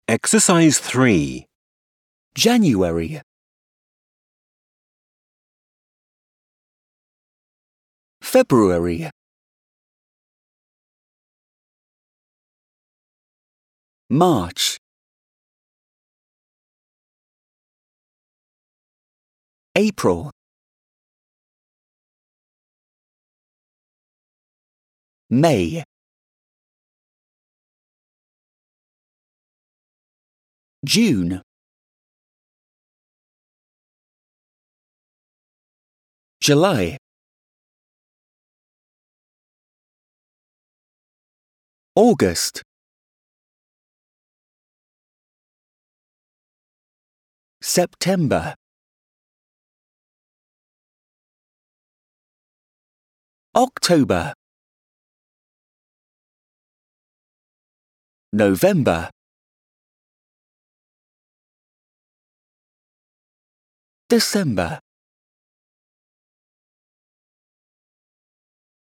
Exercise 3. January, February, March, April, May, June, July, August, September, October, November, December.